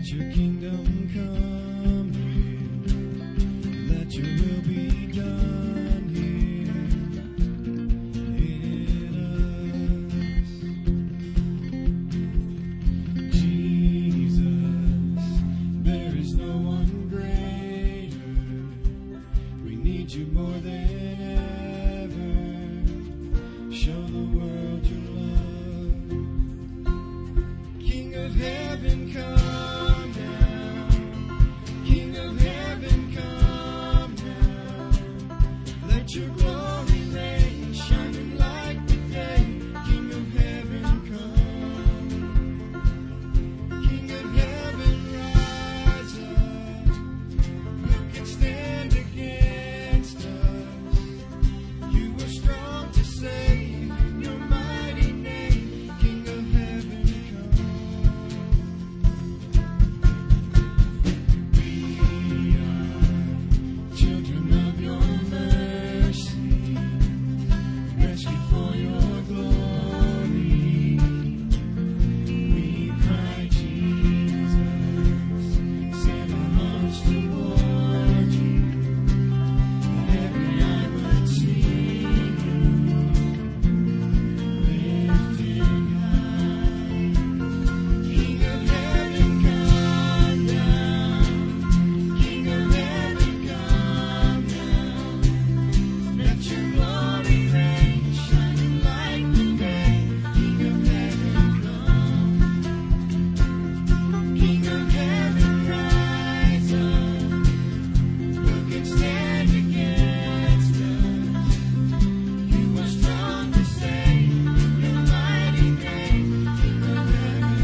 your kingdom come here. Let your will be done here in us. Jesus, there is no one greater. We need you more than ever. Show the world your love. King of heaven, come down. King of heaven, come down. Let your glory reign, shining like the day. King of heaven, come. King of heaven, rise up. Who can stand against us? You are strong to save in your mighty name. King of heaven, come. We are children of your mercy, rescued for your glory. We cry, Jesus, set our hearts toward you. Every eye would see you, lifted high. King of heaven, come down. King of heaven, come down. Let your glory reign, shining like the day. King of heaven, come. King of heaven, rise up. Who can stand against us? You are strong to save your mighty name. King of heaven,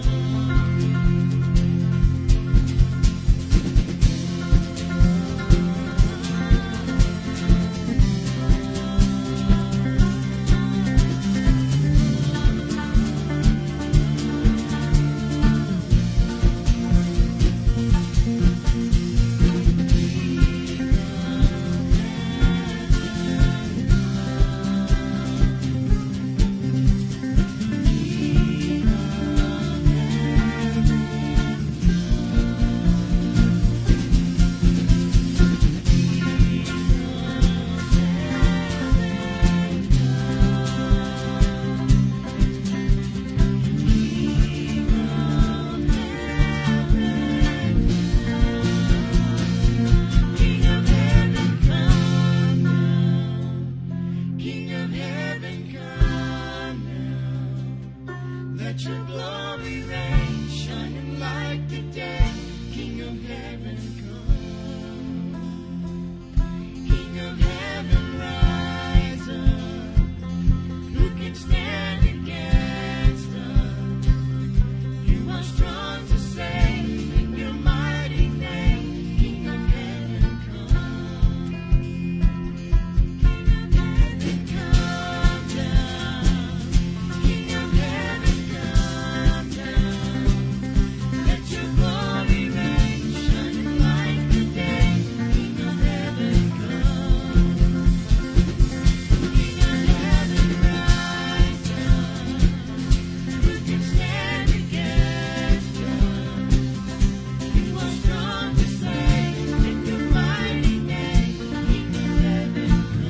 King of heaven, come down. Let your glory reign, shining like the day. King of heaven, come. King of heaven, rise up. Who can stand against us? You are strong to save in your mighty name. King of heaven, come. Come down. King of heaven, come down. Let your glory reign, shining like the day. King of heaven, come. King of heaven, rise up. Who can stand against us? You are strong to save in your mighty name. King of heaven,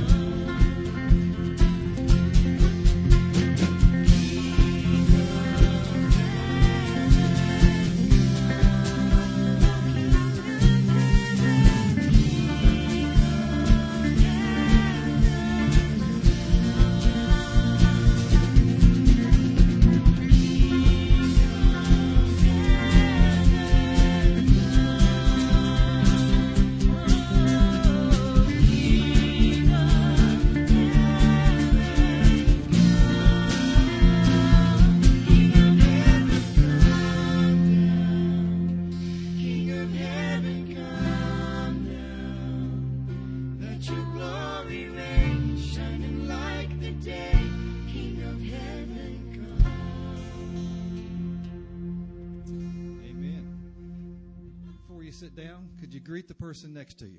King of heaven, come down. Let your glory reign, shining like the day. King of heaven, come. Amen. Before you sit down, could you greet the person next to you?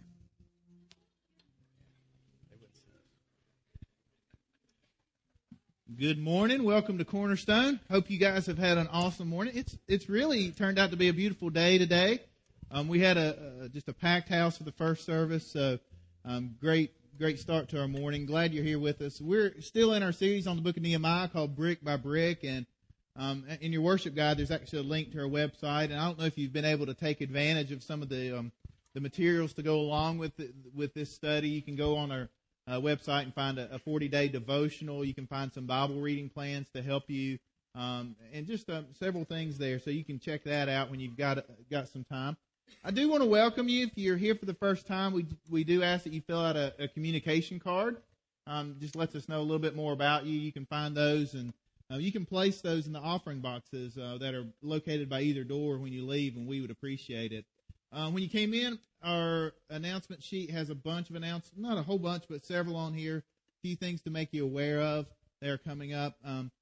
Good morning. Welcome to Cornerstone. Hope you guys have had an awesome morning. It's really turned out to be a beautiful day today. We had just a packed house for the first service, so great start to our morning. Glad you're here with us. We're still in our series on the book of Nehemiah called Brick by Brick, and in your worship guide there's actually a link to our website. And I don't know if you've been able to take advantage of some of the materials to go along with this study. You can go on our website and find a 40-day devotional. You can find some Bible reading plans to help you, and just several things there. So you can check that out when you've got some time. I do want to welcome you. If you're here for the first time, we do ask that you fill out a communication card. Just lets us know a little bit more about you. You can find those, and you can place those in the offering boxes that are located by either door when you leave, and we would appreciate it. When you came in, our announcement sheet has a bunch of announcements, not a whole bunch, but several on here. A few things to make you aware of that are coming up.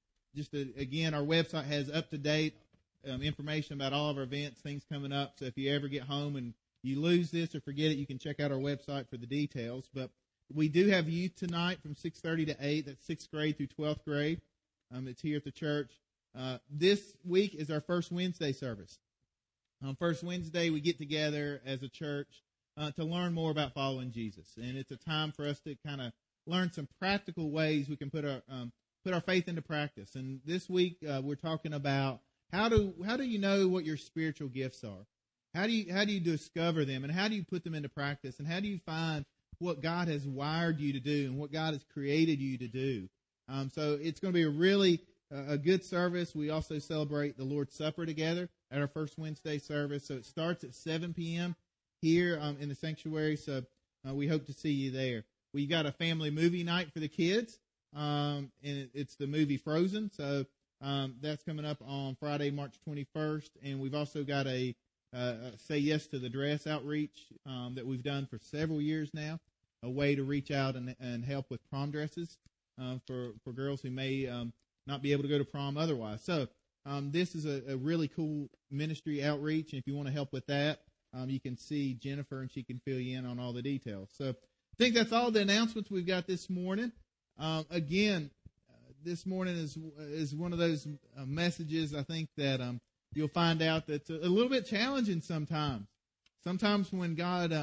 Again, our website has up-to-date information about all of our events, things coming up. So if you ever get home and you lose this or forget it, you can check out our website for the details. But we do have youth tonight from 6:30 to 8. That's 6th grade through 12th grade. It's here at the church. This week is our first Wednesday service. On first Wednesday, we get together as a church to learn more about following Jesus, and it's a time for us to kind of learn some practical ways we can put our faith into practice. And this week, we're talking about how do you know what your spiritual gifts are? How do you discover them, and how do you put them into practice, and how do you find what God has wired you to do and what God has created you to do? So it's going to be a really good service. We also celebrate the Lord's Supper together at our first Wednesday service. So it starts at 7 p.m. here in the sanctuary. So we hope to see you there. We got a family movie night for the kids, and it's the movie Frozen. So that's coming up on Friday, March 21st. And we've also got a Say Yes to the Dress outreach that we've done for several years now, a way to reach out and help with prom dresses for girls who may not be able to go to prom otherwise. So this is a really cool ministry outreach, and if you want to help with that, you can see Jennifer, and she can fill you in on all the details. So I think that's all the announcements we've got this morning. Again, this morning is one of those messages I think that you'll find out that's a little bit challenging sometimes. Sometimes when God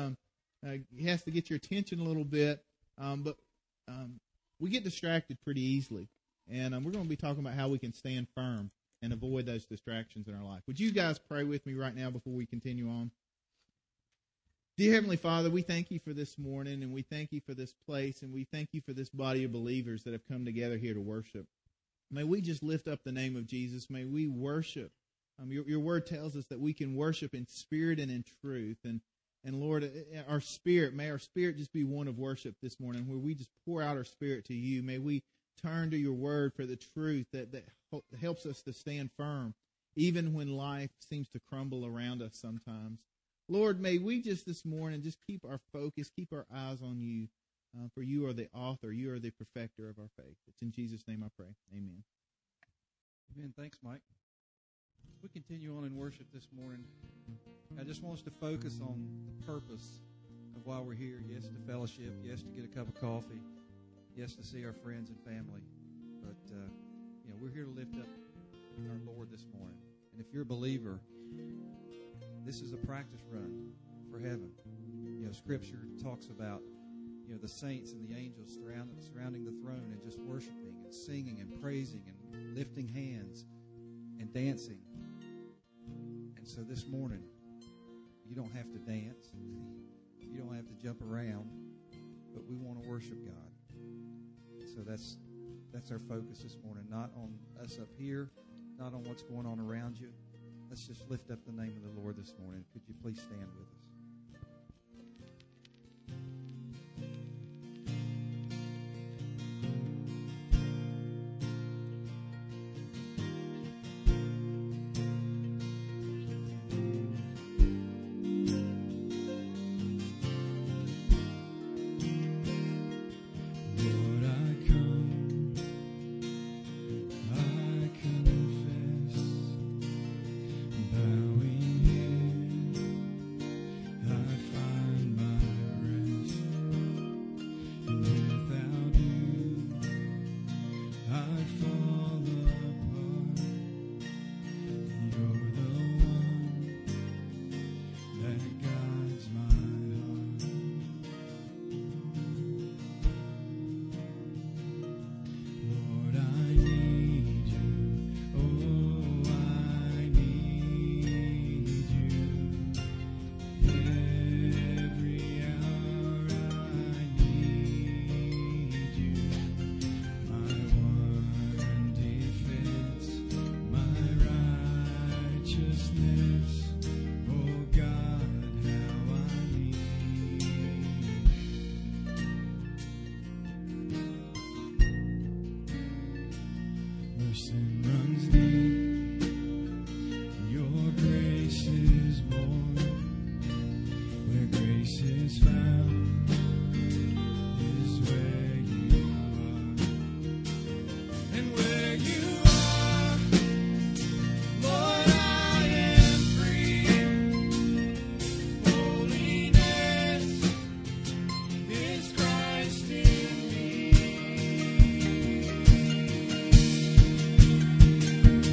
has to get your attention a little bit, but we get distracted pretty easily. And we're going to be talking about how we can stand firm and avoid those distractions in our life. Would you guys pray with me right now before we continue on? Dear Heavenly Father, we thank you for this morning, and we thank you for this place, and we thank you for this body of believers that have come together here to worship. May we just lift up the name of Jesus. May we worship. Your word tells us that we can worship in spirit and in truth. And Lord, may our spirit just be one of worship this morning, where we just pour out our spirit to you. May we turn to your word for the truth that helps us to stand firm, even when life seems to crumble around us sometimes. Lord, may we just this morning just keep our focus, keep our eyes on you, for you are the author, you are the perfecter of our faith. It's in Jesus' name I pray. Amen. Amen. Thanks, Mike. As we continue on in worship this morning, I just want us to focus on the purpose of why we're here. Yes, to fellowship. Yes, to get a cup of coffee. Yes, to see our friends and family. But, we're here to lift up our Lord this morning. And if you're a believer, this is a practice run for heaven. Scripture talks about, the saints and the angels surrounding the throne and just worshiping and singing and praising and lifting hands and dancing. And so this morning, you don't have to dance. You don't have to jump around, but we want to worship God. So that's our focus this morning, not on us up here, not on what's going on around you. Let's just lift up the name of the Lord this morning. Could you please stand with us? sin runs deep. Your grace is more. Where grace is found is where you are. And where you are, Lord, I am free. Holiness is Christ in me.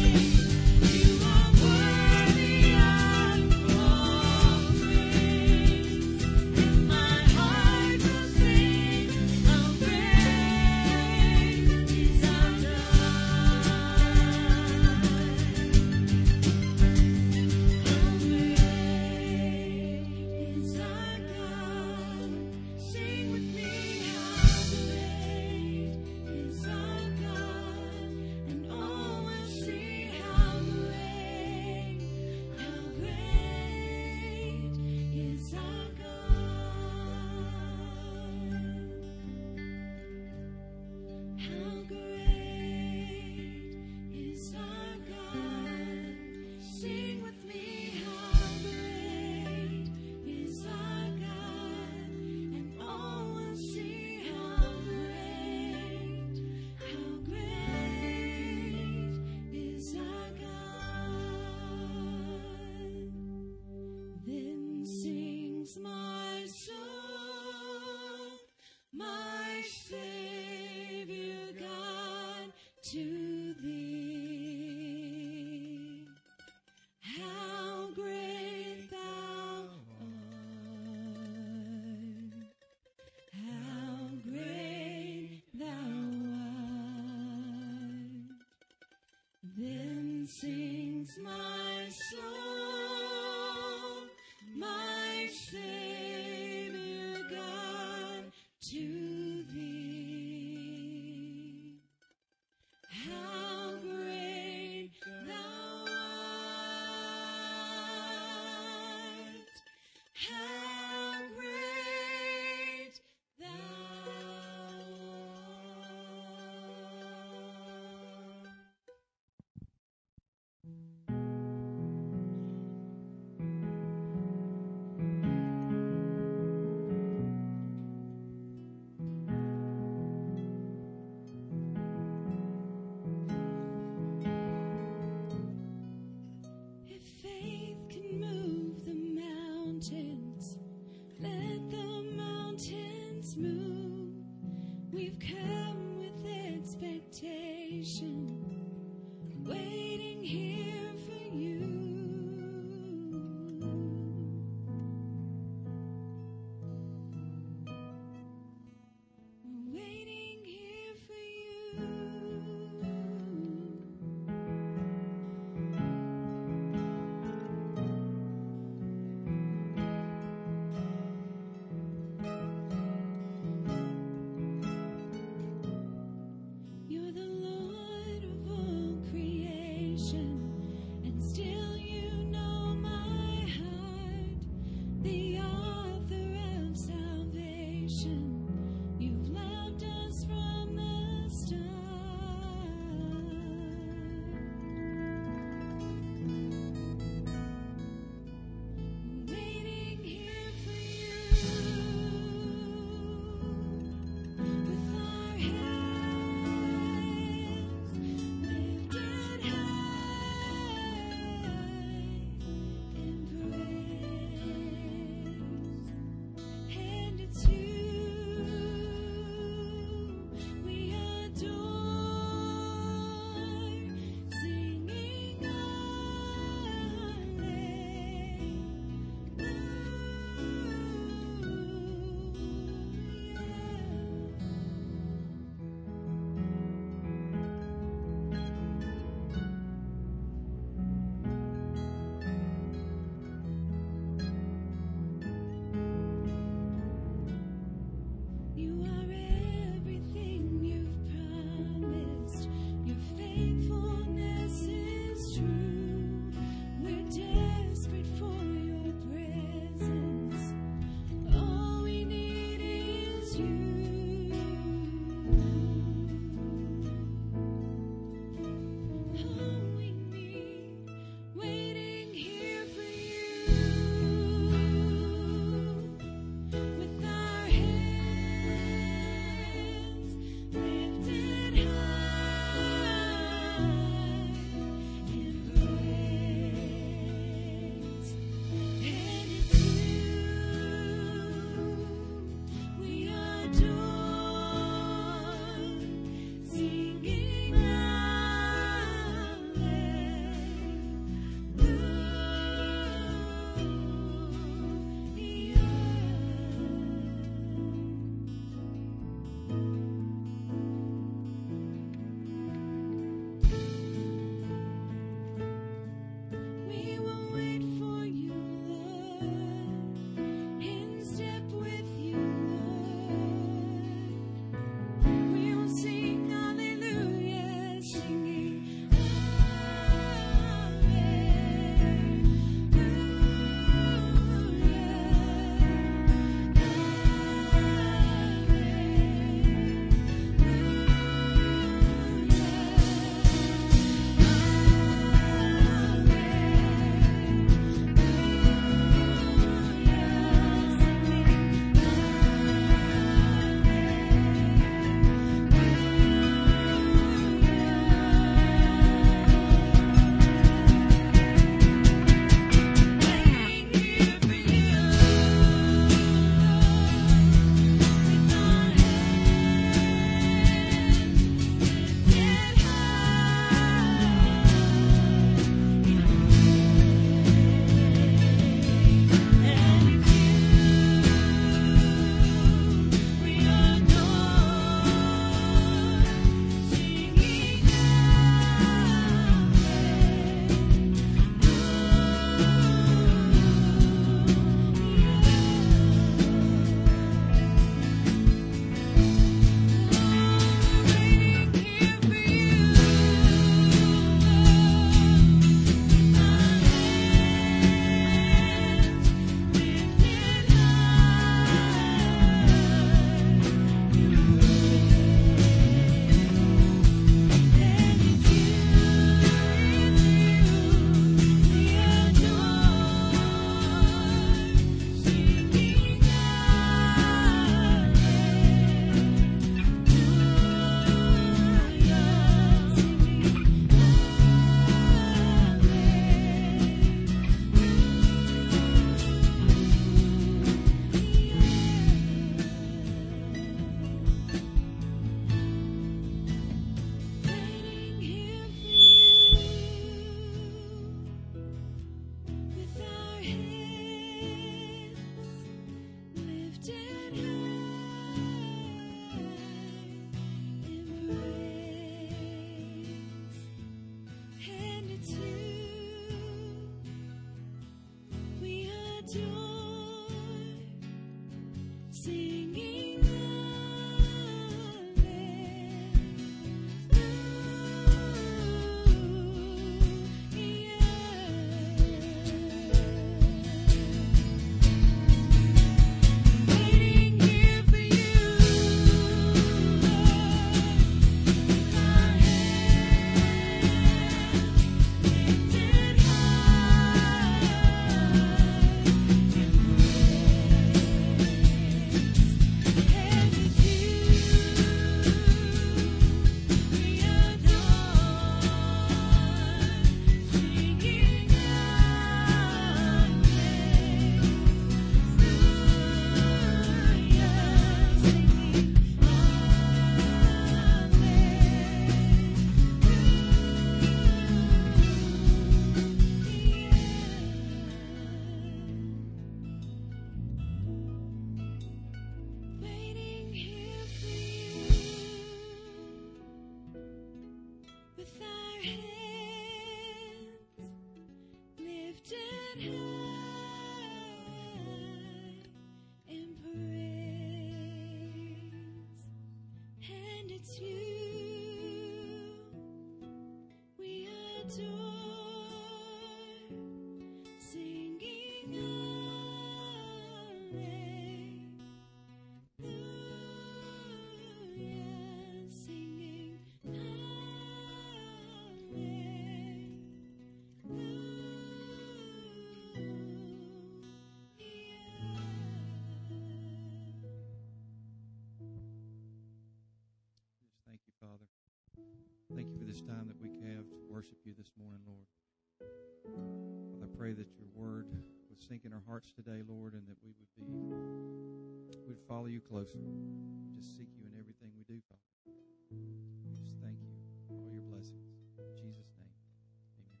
this time that we have to worship you this morning, Lord. Father, I pray that your word would sink in our hearts today, Lord, and that we would follow you closer. Just seek you in everything we do, Father. We just thank you for all your blessings. In Jesus' name, amen.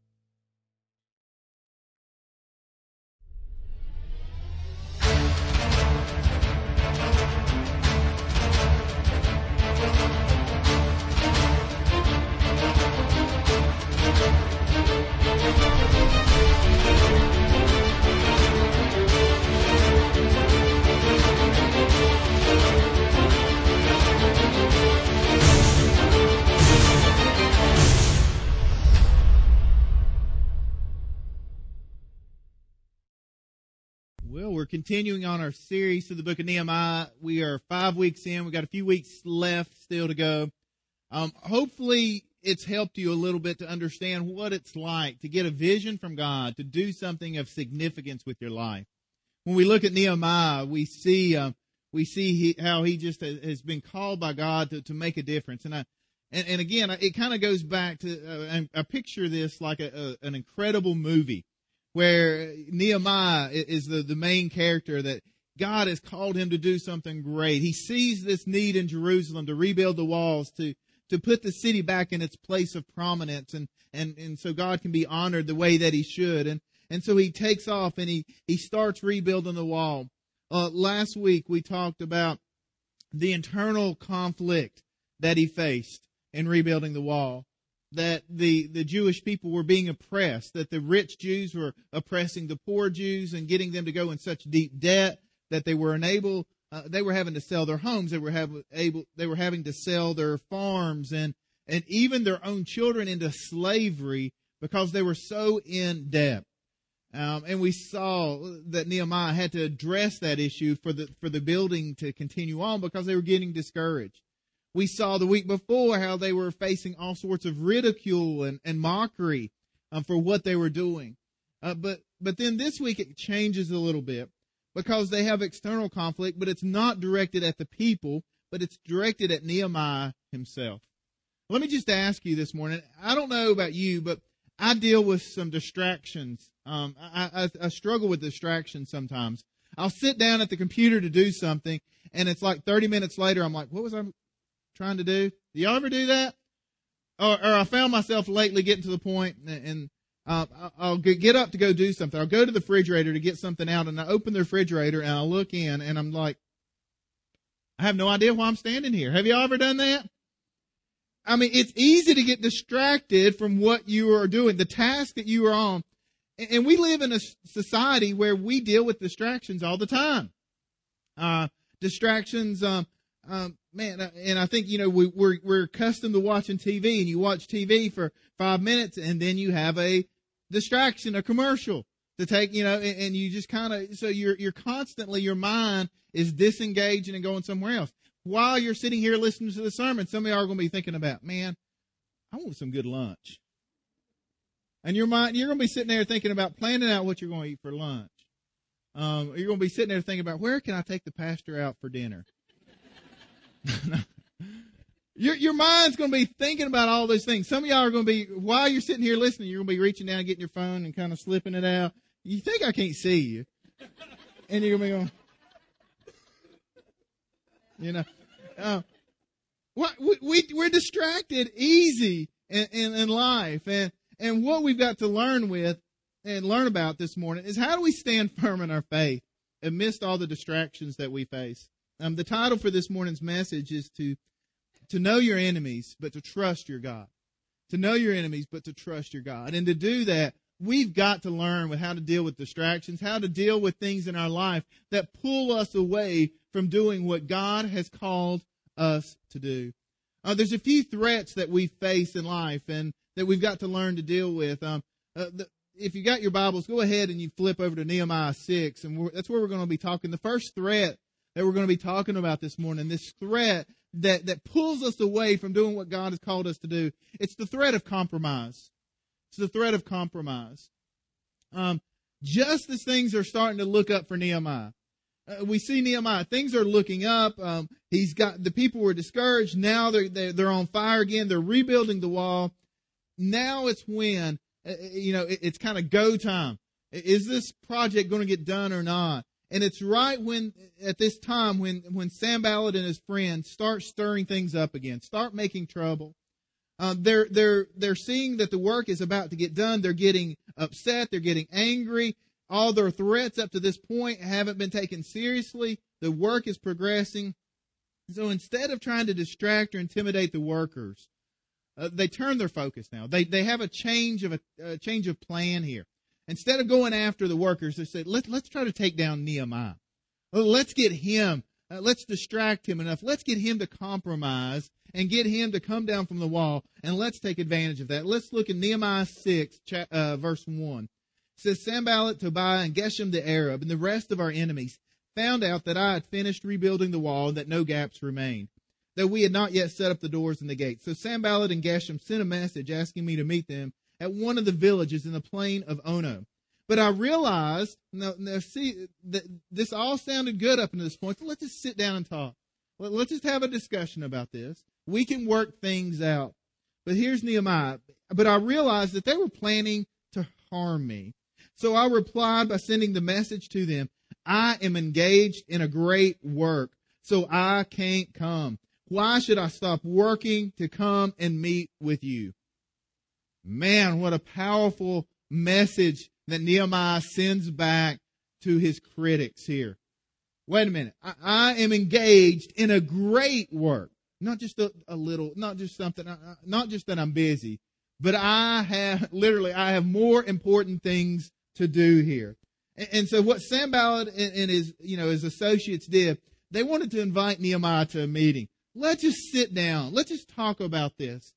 Well, we're continuing on our series through the book of Nehemiah. We are 5 weeks in. We've got a few weeks left still to go. Hopefully, it's helped you a little bit to understand what it's like to get a vision from God, to do something of significance with your life. When we look at Nehemiah, we see how he just has been called by God to make a difference. And again, it kind of goes back to I picture this like an incredible movie, where Nehemiah is the main character, that God has called him to do something great. He sees this need in Jerusalem to rebuild the walls, to put the city back in its place of prominence, and so God can be honored the way that he should. And so he takes off and he starts rebuilding the wall. Last week we talked about the internal conflict that he faced in rebuilding the wall. That the Jewish people were being oppressed, that the rich Jews were oppressing the poor Jews and getting them to go in such deep debt that they were unable, they were having to sell their homes, they were having to sell their farms and even their own children into slavery because they were so in debt. And we saw that Nehemiah had to address that issue for the building to continue on because they were getting discouraged. We saw the week before how they were facing all sorts of ridicule and mockery for what they were doing. But then this week it changes a little bit because they have external conflict, but it's not directed at the people, but it's directed at Nehemiah himself. Let me just ask you this morning, I don't know about you, but I deal with some distractions. I struggle with distractions sometimes. I'll sit down at the computer to do something, and it's like 30 minutes later, I'm like, what was I trying to do? Do y'all ever do that? Or I found myself lately getting to the point, and I'll get up to go do something. I'll go to the refrigerator to get something out, and I open the refrigerator, and I look in, and I'm like, I have no idea why I'm standing here. Have y'all ever done that? I mean, it's easy to get distracted from what you are doing, the task that you are on. And we live in a society where we deal with distractions all the time. Distractions, and I think, we're accustomed to watching TV, and you watch TV for 5 minutes, and then you have a distraction, a commercial to take, and you just kind of, so you're constantly, your mind is disengaging and going somewhere else. While you're sitting here listening to the sermon, some of you are going to be thinking about, man, I want some good lunch. And your mind, you're going to be sitting there thinking about planning out what you're going to eat for lunch. You're going to be sitting there thinking about, where can I take the pastor out for dinner? Your mind's going to be thinking about all those things. Some of y'all are going to be, while you're sitting here listening, you're going to be reaching down and getting your phone and kind of slipping it out. You think I can't see you. And you're going to be going, we're distracted easy in life. And what we've got to learn about this morning is, how do we stand firm in our faith amidst all the distractions that we face? The title for this morning's message is to know your enemies, but to trust your God. To know your enemies, but to trust your God. And to do that, we've got to learn how to deal with distractions, how to deal with things in our life that pull us away from doing what God has called us to do. There's a few threats that we face in life and that we've got to learn to deal with. If you got your Bibles, go ahead and you flip over to Nehemiah 6, and that's where we're going to be talking. The first threat that we're going to be talking about this morning, this threat that pulls us away from doing what God has called us to do, it's the threat of compromise. It's the threat of compromise. Just as things are starting to look up for Nehemiah, We see Nehemiah. Things are looking up. The people were discouraged. Now they're on fire again. They're rebuilding the wall. Now it's when, it's kind of go time. Is this project going to get done or not? And it's right at this time when Sanballat and his friends start stirring things up again, start making trouble. They're seeing that the work is about to get done. They're getting upset. They're getting angry. All their threats up to this point haven't been taken seriously. The work is progressing. So instead of trying to distract or intimidate the workers, they turn their focus now. They have a change of plan here. Instead of going after the workers, they said, let's try to take down Nehemiah. Let's get him. Let's distract him enough. Let's get him to compromise and get him to come down from the wall, and let's take advantage of that. Let's look at Nehemiah 6, verse 1. It says, Sanballat, Tobiah, and Geshem the Arab, and the rest of our enemies found out that I had finished rebuilding the wall and that no gaps remained, though we had not yet set up the doors and the gates. So Sanballat and Geshem sent a message asking me to meet them at one of the villages in the plain of Ono. But I realized, now see, that this all sounded good up until this point, so let's just sit down and talk. Let's just have a discussion about this. We can work things out. But here's Nehemiah. But I realized that they were planning to harm me. So I replied by sending the message to them, I am engaged in a great work, so I can't come. Why should I stop working to come and meet with you? Man, what a powerful message that Nehemiah sends back to his critics here. Wait a minute. I am engaged in a great work. Not just a little, not just something, not just that I'm busy, but I have more important things to do here. And so what Sanballat and his associates did, they wanted to invite Nehemiah to a meeting. Let's just sit down. Let's just talk about this.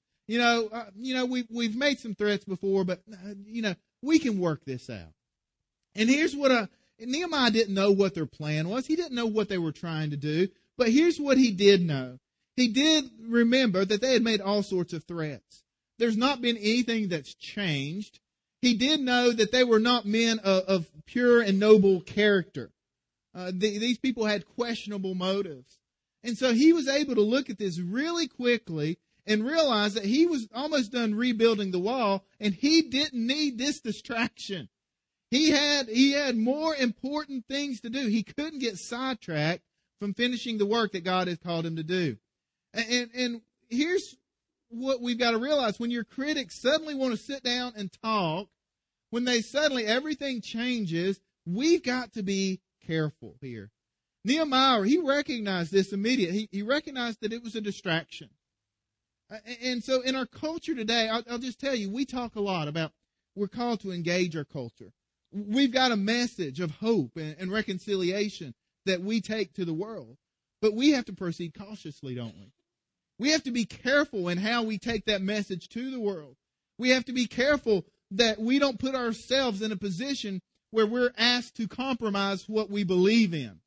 We've made some threats before, but we can work this out. And here's what Nehemiah didn't know what their plan was. He didn't know what they were trying to do. But here's what he did know. He did remember that they had made all sorts of threats. There's not been anything that's changed. He did know that they were not men of pure and noble character. These people had questionable motives. And so he was able to look at this really quickly and realize that he was almost done rebuilding the wall, and he didn't need this distraction. He had more important things to do. He couldn't get sidetracked from finishing the work that God has called him to do. And here's what we've got to realize. When your critics suddenly want to sit down and talk, when everything changes, we've got to be careful here. Nehemiah, he recognized this immediately. He recognized that it was a distraction. And so in our culture today, I'll just tell you, we talk a lot about we're called to engage our culture. We've got a message of hope and reconciliation that we take to the world. But we have to proceed cautiously, don't we? We have to be careful in how we take that message to the world. We have to be careful that we don't put ourselves in a position where we're asked to compromise what we believe in.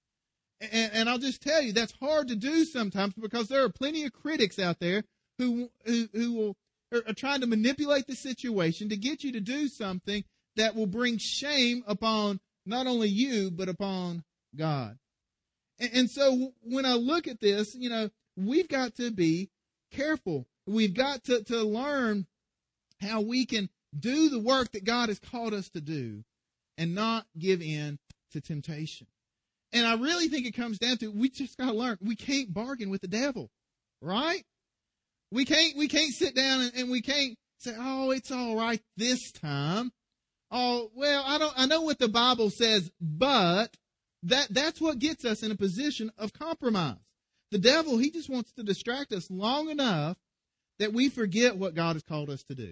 And I'll just tell you, that's hard to do sometimes because there are plenty of critics out there who are trying to manipulate the situation to get you to do something that will bring shame upon not only you, but upon God. And so when I look at this, we've got to be careful. We've got to learn how we can do the work that God has called us to do and not give in to temptation. And I really think it comes down to, we just got to learn, we can't bargain with the devil, right? We can't sit down and we can't say, oh, it's all right this time. Oh, well, I know what the Bible says, but that's what gets us in a position of compromise. The devil, he just wants to distract us long enough that we forget what God has called us to do.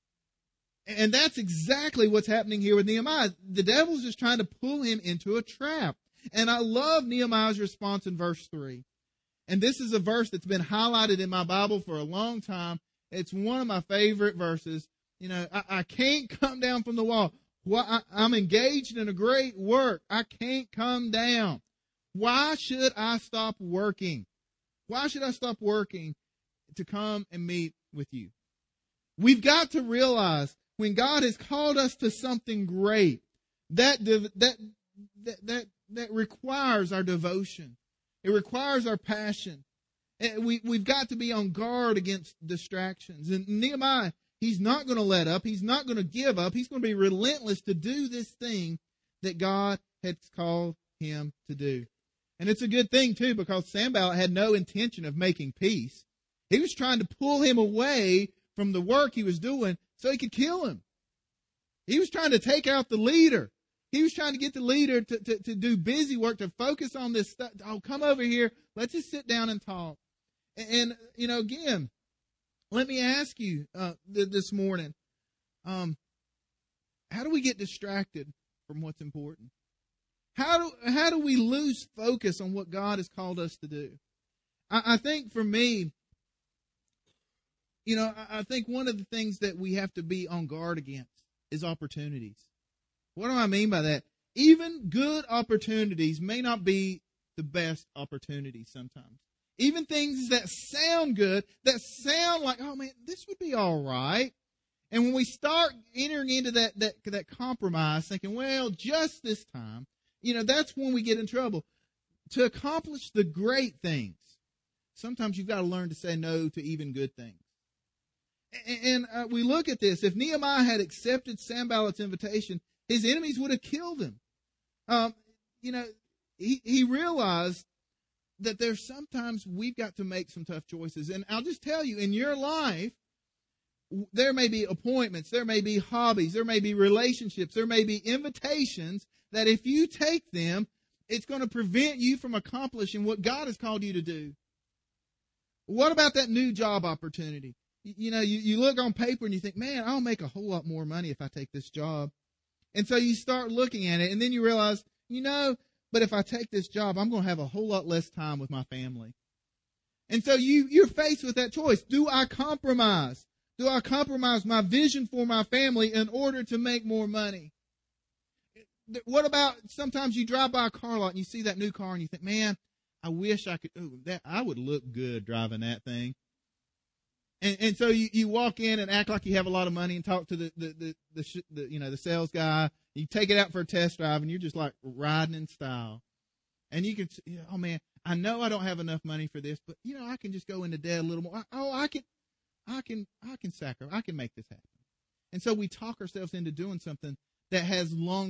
And that's exactly what's happening here with Nehemiah. The devil's just trying to pull him into a trap. And I love Nehemiah's response in verse 3. And this is a verse that's been highlighted in my Bible for a long time. It's one of my favorite verses. I can't come down from the wall. I'm engaged in a great work. I can't come down. Why should I stop working? Why should I stop working to come and meet with you? We've got to realize when God has called us to something great, that that requires our devotion. It requires our passion. We've got to be on guard against distractions. And Nehemiah, he's not going to let up. He's not going to give up. He's going to be relentless to do this thing that God had called him to do. And it's a good thing, too, because Sanballat had no intention of making peace. He was trying to pull him away from the work he was doing so he could kill him. He was trying to take out the leader. He was trying to get the leader to do busy work, to focus on this stuff. Oh, come over here. Let's just sit down and talk. And again, let me ask you this morning, how do we get distracted from what's important? How do we lose focus on what God has called us to do? I think for me, I think one of the things that we have to be on guard against is opportunities. What do I mean by that? Even good opportunities may not be the best opportunities sometimes. Even things that sound good, that sound like, oh man, this would be all right. And when we start entering into that compromise, thinking, well, just this time, that's when we get in trouble. To accomplish the great things, sometimes you've got to learn to say no to even good things. And we look at this. If Nehemiah had accepted Sanballat's invitation, his enemies would have killed him. He realized that there's sometimes we've got to make some tough choices. And I'll just tell you, in your life, there may be appointments, there may be hobbies, there may be relationships, there may be invitations that if you take them, it's going to prevent you from accomplishing what God has called you to do. What about that new job opportunity? You look on paper and you think, man, I'll make a whole lot more money if I take this job. And so you start looking at it, and then you realize, but if I take this job, I'm going to have a whole lot less time with my family. And so you're faced with that choice. Do I compromise? Do I compromise my vision for my family in order to make more money? What about sometimes you drive by a car lot and you see that new car and you think, man, I wish I could, I would look good driving that thing. And so you walk in and act like you have a lot of money and talk to the sales guy. You take it out for a test drive and you're just like riding in style. And you can, oh man, I know I don't have enough money for this, but I can just go into debt a little more. I can sacrifice. I can make this happen. And so we talk ourselves into doing something that has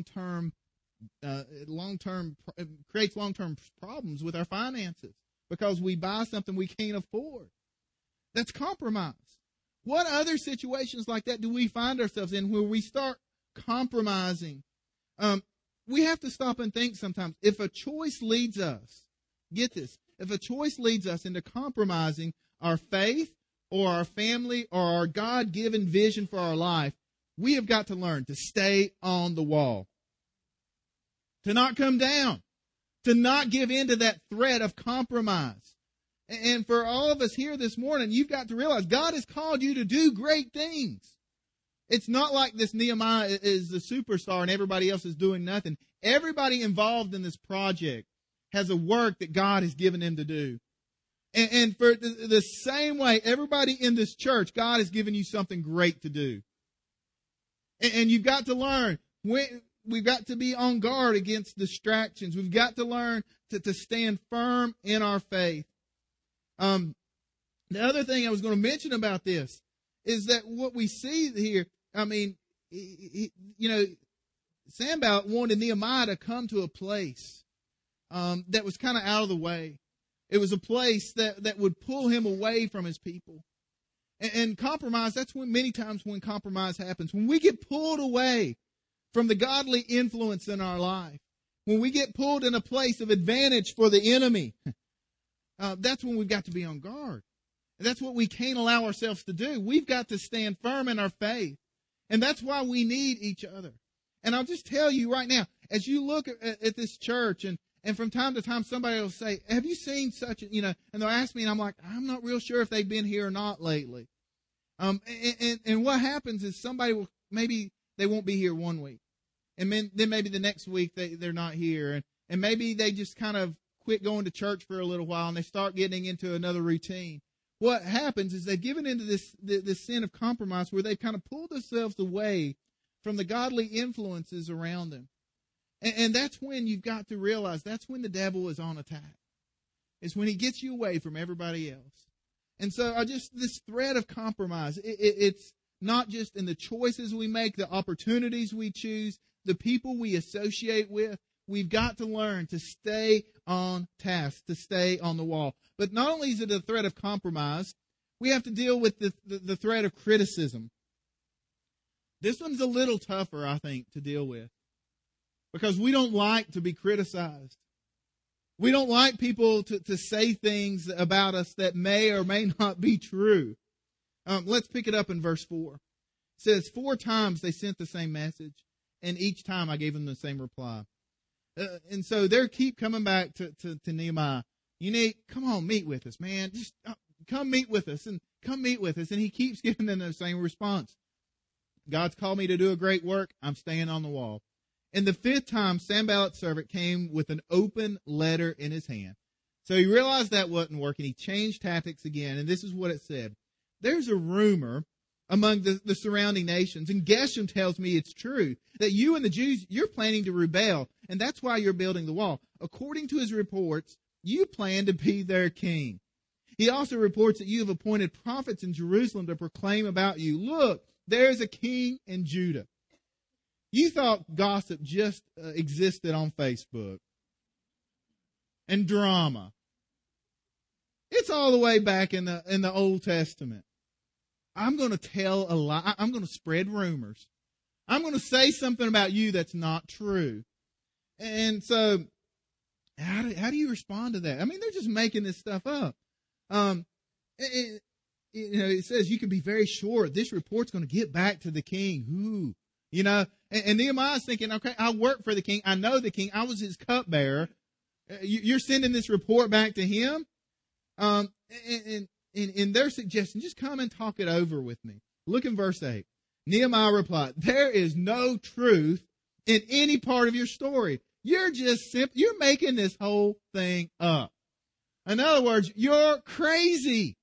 creates long-term problems with our finances because we buy something we can't afford. That's compromise. What other situations like that do we find ourselves in where we start compromising? We have to stop and think sometimes. If a choice leads us, get this, if a choice leads us into compromising our faith or our family or our God-given vision for our life, we have got to learn to stay on the wall, to not come down, to not give in to that threat of compromise. And for all of us here this morning, you've got to realize God has called you to do great things. It's not like this Nehemiah is the superstar and everybody else is doing nothing. Everybody involved in this project has a work that God has given him to do. And for the same way, everybody in this church, God has given you something great to do. And you've got to learn. We've got to be on guard against distractions. We've got to learn to stand firm in our faith. The other thing I was going to mention about this is that what we see here, Sanballat wanted Nehemiah to come to a place that was kind of out of the way. It was a place that would pull him away from his people. And compromise, that's many times when compromise happens. When we get pulled away from the godly influence in our life, when we get pulled in a place of advantage for the enemy, that's when we've got to be on guard. And that's what we can't allow ourselves to do. We've got to stand firm in our faith. And that's why we need each other. And I'll just tell you right now, as you look at this church, and from time to time somebody will say, have you seen such a, and they'll ask me, and I'm like, I'm not real sure if they've been here or not lately. And what happens is somebody will, maybe they won't be here one week. And then maybe the next week they're not here. And maybe they just kind of quit going to church for a little while and they start getting into another routine. What happens is they've given into this sin of compromise where they've kind of pulled themselves away from the godly influences around them. And that's when you've got to realize that's when the devil is on attack. It's when he gets you away from everybody else. And so this thread of compromise, it's not just in the choices we make, the opportunities we choose, the people we associate with. We've got to learn to stay on task, to stay on the wall. But not only is it a thread of compromise, we have to deal with the thread of criticism. This one's a little tougher, I think, to deal with, because we don't like to be criticized. We don't like people to say things about us that may or may not be true. Let's pick it up in verse 4. It says, 4 times they sent the same message, and each time I gave them the same reply. And so they keep coming back to Nehemiah. Come on, meet with us, man. Just come meet with us, and come meet with us. And he keeps giving them the same response. God's called me to do a great work. I'm staying on the wall. And the 5th time, Sanballat's servant came with an open letter in his hand. So he realized that wasn't working. He changed tactics again, and this is what it said. There's a rumor among the surrounding nations, and Geshem tells me it's true, that you and the Jews, you're planning to rebel, and that's why you're building the wall. According to his reports, you plan to be their king. He also reports that you have appointed prophets in Jerusalem to proclaim about you. Look, there's a king in Judah. You thought gossip just existed on Facebook. And drama. It's all the way back in the Old Testament. I'm going to tell a lie. I'm going to spread rumors. I'm going to say something about you that's not true. And so, how do you respond to that? I mean, they're just making this stuff up. It says you can be very sure this report's going to get back to the king. Ooh. And Nehemiah's thinking, okay, I work for the king. I know the king. I was his cupbearer. You're sending this report back to him? And they're suggesting, just come and talk it over with me. Look in verse 8. Nehemiah replied, there is no truth in any part of your story. You're you're making this whole thing up. In other words, you're crazy.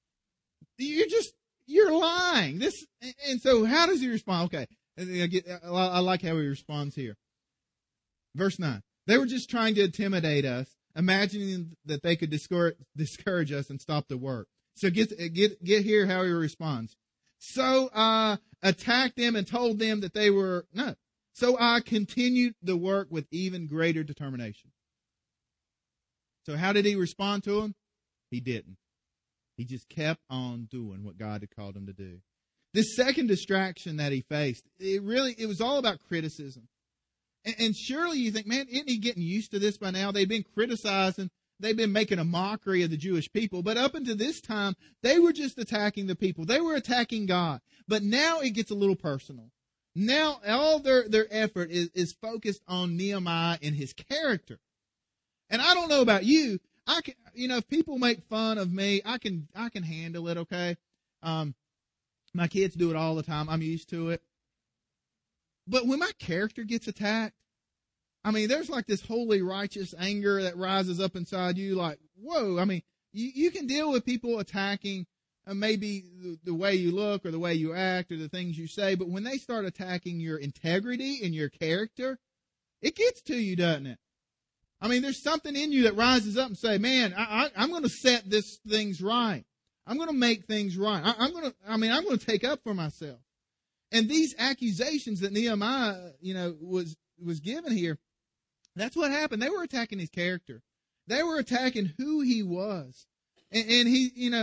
You're lying. And so how does he respond? Okay. I like how he responds here. Verse 9. They were just trying to intimidate us, imagining that they could discourage us and stop the work. So get here how he responds. So I attacked them and told them that they were, no. So I continued the work with even greater determination. So how did he respond to them? He didn't. He just kept on doing what God had called him to do. This second distraction that he faced, it was all about criticism. And surely you think, man, isn't he getting used to this by now? They've been criticizing. They've been making a mockery of the Jewish people. But up until this time, they were just attacking the people. They were attacking God. But now it gets a little personal. Now all their effort is focused on Nehemiah and his character. And I don't know about you. If people make fun of me, I can handle it, okay? My kids do it all the time. I'm used to it. But when my character gets attacked, I mean, there's like this holy righteous anger that rises up inside you like, whoa. I mean, you can deal with people attacking maybe the way you look or the way you act or the things you say, but when they start attacking your integrity and your character, it gets to you, doesn't it? I mean, there's something in you that rises up and say, man, I'm going to set this things right. I'm going to make things right. I'm going to take up for myself. And these accusations that Nehemiah, was given here, that's what happened. They were attacking his character. They were attacking who he was. And he,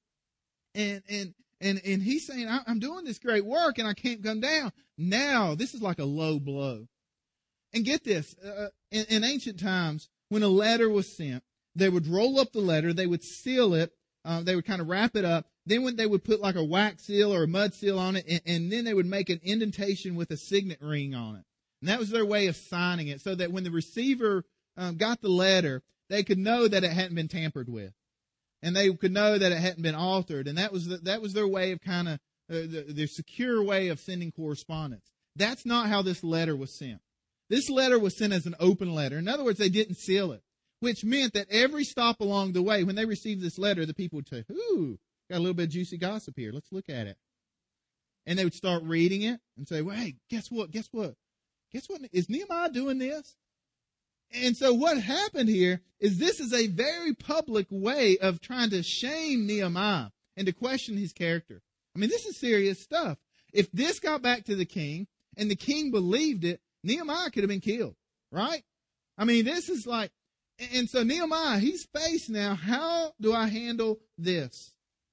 and he's saying, I'm doing this great work and I can't come down. Now, this is like a low blow. And get this, in ancient times, when a letter was sent, they would roll up the letter, they would seal it, they would kind of wrap it up. Then when they would put like a wax seal or a mud seal on it, and then they would make an indentation with a signet ring on it. And that was their way of signing it, so that when the receiver got the letter, they could know that it hadn't been tampered with. And they could know that it hadn't been altered. And that was their way of kind of, their secure way of sending correspondence. That's not how this letter was sent. This letter was sent as an open letter. In other words, they didn't seal it, which meant that every stop along the way, when they received this letter, the people would say, ooh, got a little bit of juicy gossip here. Let's look at it. And they would start reading it and say, well, hey, guess what? guess what? Is Nehemiah doing this? And so what happened here is this is a very public way of trying to shame Nehemiah and to question his character. I mean, this is serious stuff. If this got back to the king and the king believed it, Nehemiah could have been killed, right? I mean, this is like, and so Nehemiah, he's faced now, how do I handle this?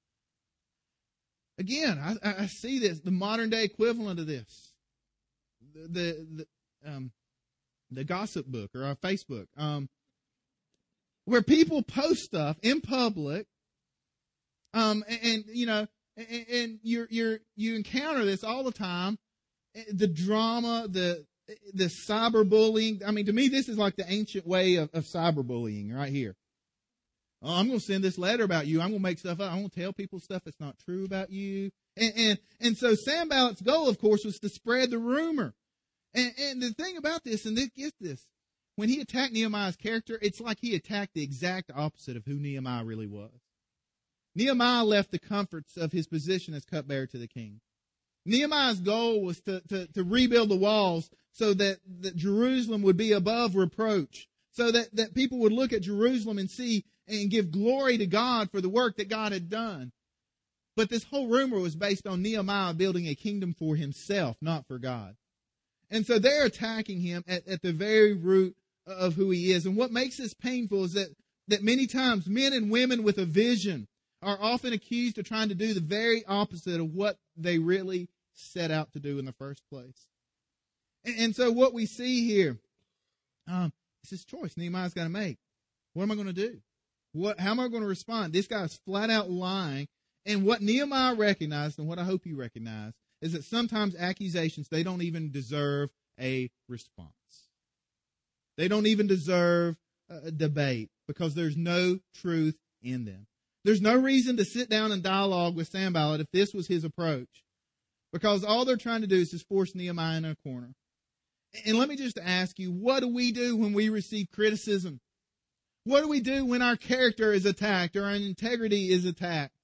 Again, I see this, the modern day equivalent of this. The gossip book or our Facebook, where people post stuff in public, and you know, and you encounter this all the time, the drama, the cyberbullying. I mean, to me, this is like the ancient way of cyberbullying right here. Oh, I'm going to send this letter about you. I'm going to make stuff up. I'm going to tell people stuff that's not true about you. And so Sanballat's goal, of course, was to spread the rumor. And the thing about this, and get this, when he attacked Nehemiah's character, it's like he attacked the exact opposite of who Nehemiah really was. Nehemiah left the comforts of his position as cupbearer to the king. Nehemiah's goal was to rebuild the walls so that Jerusalem would be above reproach, so that people would look at Jerusalem and see and give glory to God for the work that God had done. But this whole rumor was based on Nehemiah building a kingdom for himself, not for God. And so they're attacking him at the very root of who he is. And what makes this painful is that many times men and women with a vision are often accused of trying to do the very opposite of what they really set out to do in the first place. And so what we see here is this choice Nehemiah's got to make. What am I going to do? How am I going to respond? This guy's flat out lying. And what Nehemiah recognized, and what I hope you recognize, is that sometimes accusations, they don't even deserve a response. They don't even deserve a debate because there's no truth in them. There's no reason to sit down and dialogue with Sanballat if this was his approach, because all they're trying to do is just force Nehemiah in a corner. And let me just ask you, what do we do when we receive criticism? What do we do when our character is attacked or our integrity is attacked?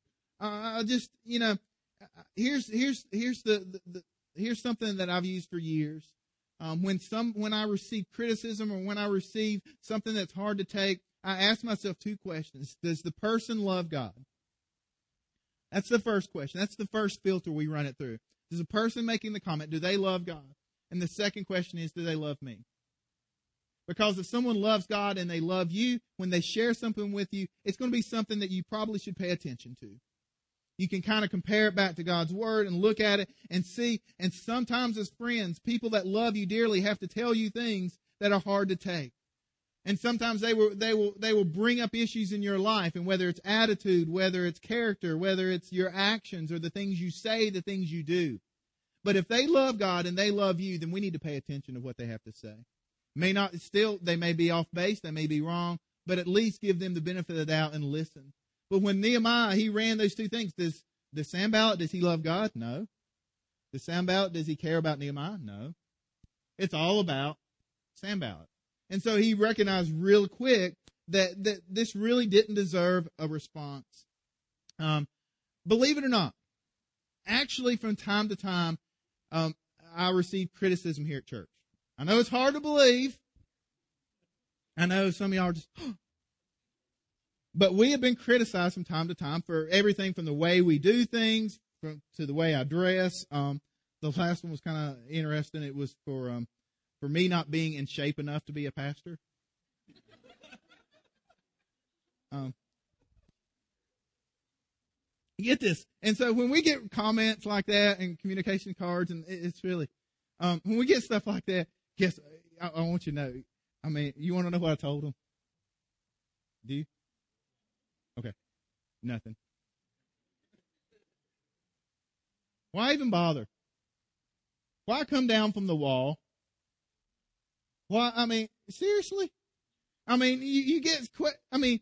Here's something that I've used for years. When I receive criticism or when I receive something that's hard to take, I ask myself two questions. Does the person love God? That's the first question. That's the first filter we run it through. Does the person making the comment, do they love God? And the second question is, do they love me? Because if someone loves God and they love you, when they share something with you, it's going to be something that you probably should pay attention to. You can kind of compare it back to God's Word and look at it and see. And sometimes as friends, people that love you dearly have to tell you things that are hard to take. And sometimes they will bring up issues in your life, and whether it's attitude, whether it's character, whether it's your actions or the things you say, the things you do. But if they love God and they love you, then we need to pay attention to what they have to say. They may be off base, they may be wrong, but at least give them the benefit of the doubt and listen. But when Nehemiah, he ran those two things. Does Sanballat, does he love God? No. Does Sanballat, does he care about Nehemiah? No. It's all about Sanballat. And so he recognized real quick that this really didn't deserve a response. Believe it or not, actually from time to time, I receive criticism here at church. I know it's hard to believe. I know some of y'all are just, but we have been criticized from time to time for everything from the way we do things to the way I dress. The last one was kind of interesting. It was for me not being in shape enough to be a pastor. You get this. And so when we get comments like that and communication cards, and it's really, when we get stuff like that, guess, I want you to know, I mean, you want to know what I told them? Do you? Okay. Nothing. Why even bother? Why come down from the wall? Why, I mean, seriously? I mean, you get, I mean,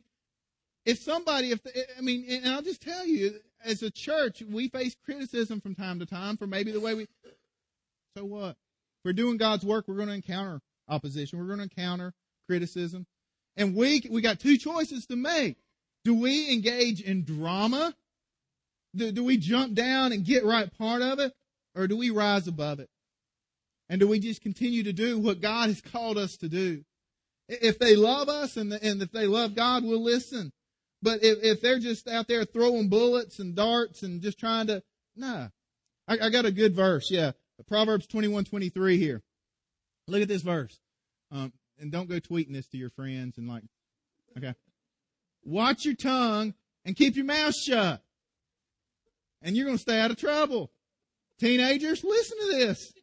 and I'll just tell you, as a church, we face criticism from time to time for maybe the way so what? If we're doing God's work, we're going to encounter opposition. We're going to encounter criticism. And we got two choices to make. Do we engage in drama? Do we jump down and get right part of it? Or do we rise above it? And do we just continue to do what God has called us to do? If they love us and if they love God, we'll listen. But if they're just out there throwing bullets and darts and just trying to, nah. I got a good verse, yeah. Proverbs 21:23 here. Look at this verse. And don't go tweeting this to your friends and like, okay. Watch your tongue and keep your mouth shut. And you're going to stay out of trouble. Teenagers, listen to this.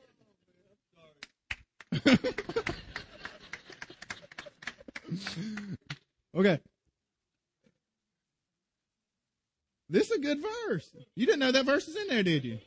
Okay. This is a good verse. You didn't know that verse is in there, did you?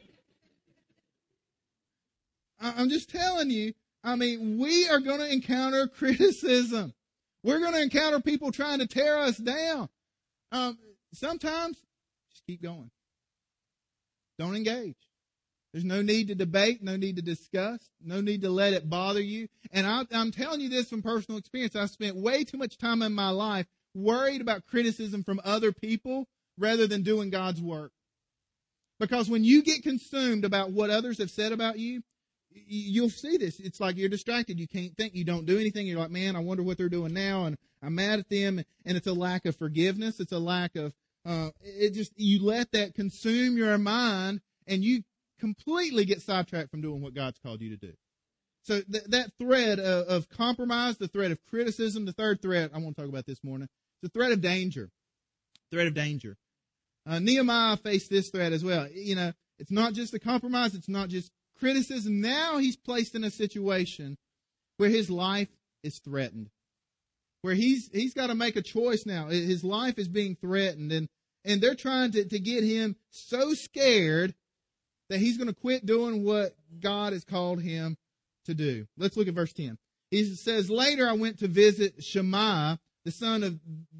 I'm just telling you, I mean, we are going to encounter criticism. We're going to encounter people trying to tear us down. Sometimes, just keep going. Don't engage. There's no need to debate, no need to discuss, no need to let it bother you. And I'm telling you this from personal experience. I've spent way too much time in my life worried about criticism from other people rather than doing God's work. Because when you get consumed about what others have said about you, you'll see this. It's like you're distracted. You can't think. You don't do anything. You're like, man, I wonder what they're doing now, and I'm mad at them. And it's a lack of forgiveness. It's a lack of, you let that consume your mind, and you completely get sidetracked from doing what God's called you to do. So that thread of compromise, the thread of criticism, the third thread I want to talk about this morning, the thread of danger. Thread of danger. Nehemiah faced this threat as well. You know, it's not just a compromise. It's not just criticism. Now he's placed in a situation where his life is threatened, where he's got to make a choice now. His life is being threatened, and they're trying to get him so scared that he's going to quit doing what God has called him to do. Let's look at verse 10. He says, later I went to visit Shemaiah, the son of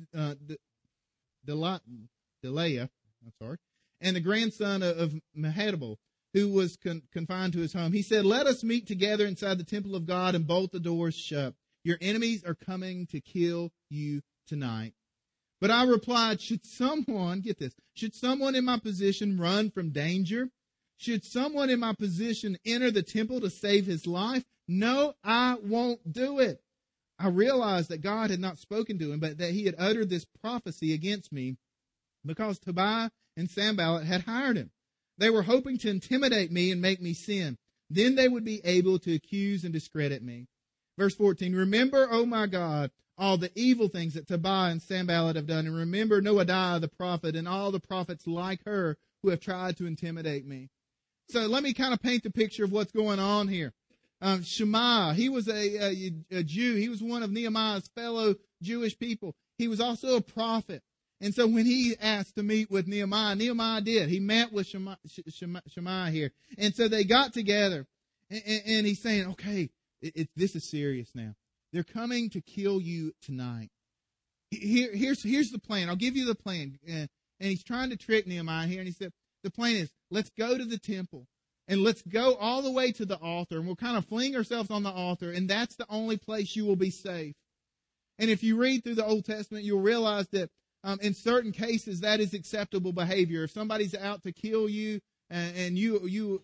Delaiah, and the grandson of Mehetabel, who was confined to his home. He said, let us meet together inside the temple of God and bolt the doors shut. Your enemies are coming to kill you tonight. But I replied, should someone in my position run from danger? Should someone in my position enter the temple to save his life? No, I won't do it. I realized that God had not spoken to him, but that he had uttered this prophecy against me because Tobiah and Sanballat had hired him. They were hoping to intimidate me and make me sin. Then they would be able to accuse and discredit me. Verse 14, remember, O my God, all the evil things that Tobiah and Sanballat have done, and remember Noadiah the prophet and all the prophets like her who have tried to intimidate me. So let me kind of paint the picture of what's going on here. Shemaiah, he was a Jew. He was one of Nehemiah's fellow Jewish people. He was also a prophet. And so when he asked to meet with Nehemiah, Nehemiah did. He met with Shemaiah here. And so they got together. And he's saying, okay, this is serious now. They're coming to kill you tonight. Here's the plan. I'll give you the plan. And he's trying to trick Nehemiah here. And he said, the plan is, let's go to the temple. And let's go all the way to the altar. And we'll kind of fling ourselves on the altar. And that's the only place you will be safe. And if you read through the Old Testament, you'll realize that in certain cases, that is acceptable behavior. If somebody's out to kill you, and you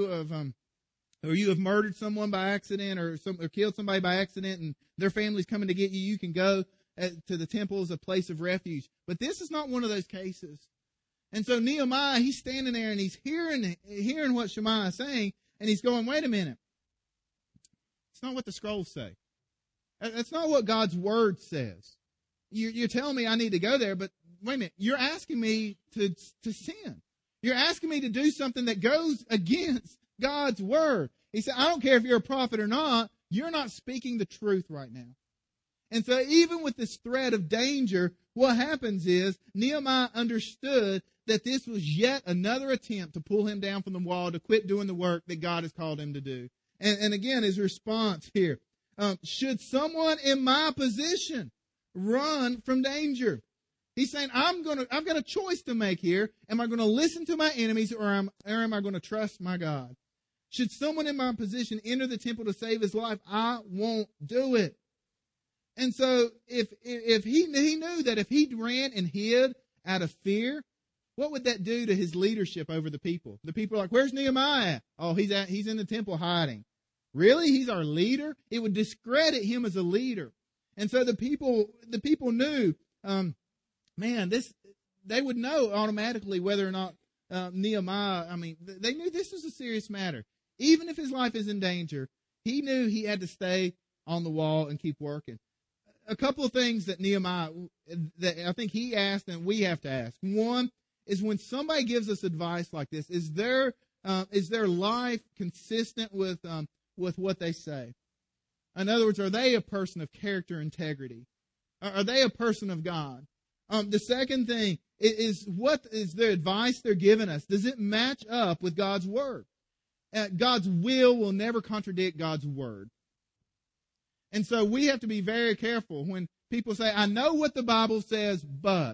have murdered someone by accident, or killed somebody by accident, and their family's coming to get you, you can go to the temple as a place of refuge. But this is not one of those cases. And so Nehemiah, he's standing there and he's hearing what Shemaiah is saying, and he's going, wait a minute. It's not what the scrolls say. That's not what God's word says. You're telling me I need to go there, but wait a minute. You're asking me to sin. You're asking me to do something that goes against God's word. He said, I don't care if you're a prophet or not, you're not speaking the truth right now. And so even with this threat of danger, what happens is Nehemiah understood that this was yet another attempt to pull him down from the wall, to quit doing the work that God has called him to do. And again, his response here, should someone in my position run from danger? He's saying, I've got a choice to make here. Am I going to listen to my enemies, or am I going to trust my God? Should someone in my position enter the temple to save his life, I won't do it. And so if he knew that if he ran and hid out of fear, what would that do to his leadership over the people? The people are like, where's Nehemiah? Oh, he's in the temple hiding. Really? He's our leader? It would discredit him as a leader. And so the people knew, they would know automatically whether or not Nehemiah, they knew this was a serious matter. Even if his life is in danger, he knew he had to stay on the wall and keep working. A couple of things that Nehemiah, that I think he asked and we have to ask. One is, when somebody gives us advice like this, is their life consistent with what they say? In other words, are they a person of character, integrity? Are they a person of God? The second thing is, what is their advice they're giving us? Does it match up with God's Word? God's will never contradict God's Word. And so we have to be very careful when people say, I know what the Bible says, but.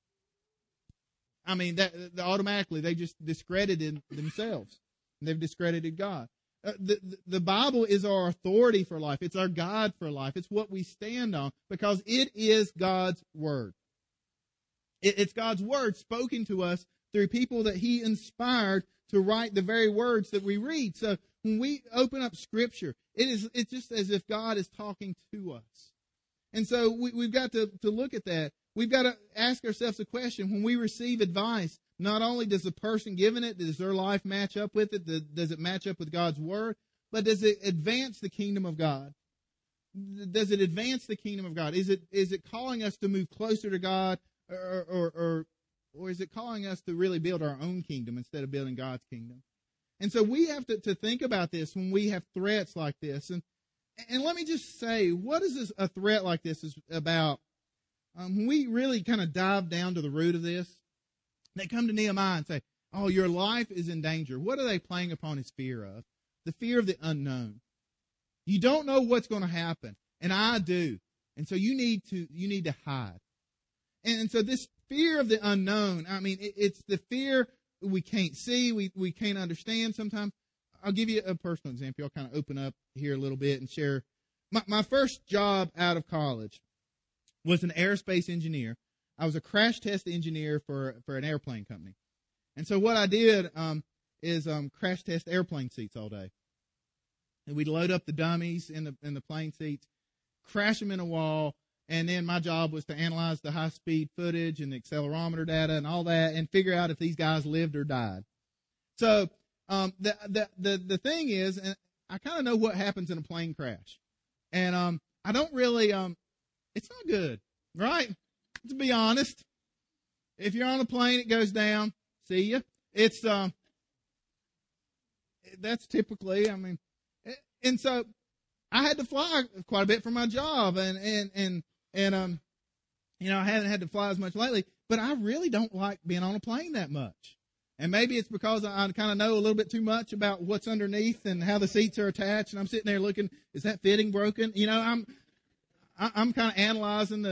That automatically they just discredited themselves. They've discredited God. The Bible is our authority for life. It's our guide for life. It's what we stand on because it is God's Word. It's God's Word spoken to us through people that He inspired to write the very words that we read. So when we open up Scripture, it's just as if God is talking to us. And so we've got to look at that. We've got to ask ourselves a question. When we receive advice, not only does the person giving it, does their life match up with it? Does it match up with God's Word? But does it advance the kingdom of God? Does it advance the kingdom of God? Is it calling us to move closer to God, or is it calling us to really build our own kingdom instead of building God's kingdom? And so we have to think about this when we have threats like this. And let me just say, what is a threat like this is about? When we really kind of dive down to the root of this, they come to Nehemiah and say, oh, your life is in danger. What are they playing upon his fear of? The fear of the unknown. You don't know what's going to happen, and I do. And so you need to hide. And so this fear of the unknown, it's the fear we can't see, we can't understand sometimes. I'll give you a personal example. I'll kind of open up here a little bit and share. My first job out of college was an aerospace engineer. I was a crash test engineer for an airplane company. And so what I did is crash test airplane seats all day. And we'd load up the dummies in the plane seats, crash them in a wall, and then my job was to analyze the high-speed footage and the accelerometer data and all that and figure out if these guys lived or died. So the thing is, and I kind of know what happens in a plane crash. And I don't really it's not good, right? To be honest. If you're on a plane, it goes down. See ya. It's that's typically, and so I had to fly quite a bit for my job, and I haven't had to fly as much lately, but I really don't like being on a plane that much. And maybe it's because I kind of know a little bit too much about what's underneath and how the seats are attached, and I'm sitting there looking, is that fitting broken? I'm kind of analyzing